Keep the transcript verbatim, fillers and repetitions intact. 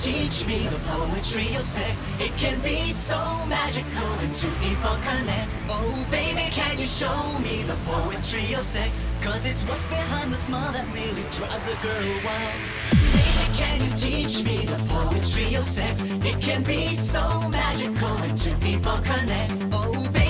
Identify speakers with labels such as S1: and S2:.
S1: teach me the poetry of sex? It can be so magical when two people connect. Oh baby, can you show me the poetry of sex? Cause it's what's behind the smile that really drives a girl wild. Baby, can you teach me the poetry of sex? It can be so magical when two people connect. Oh baby,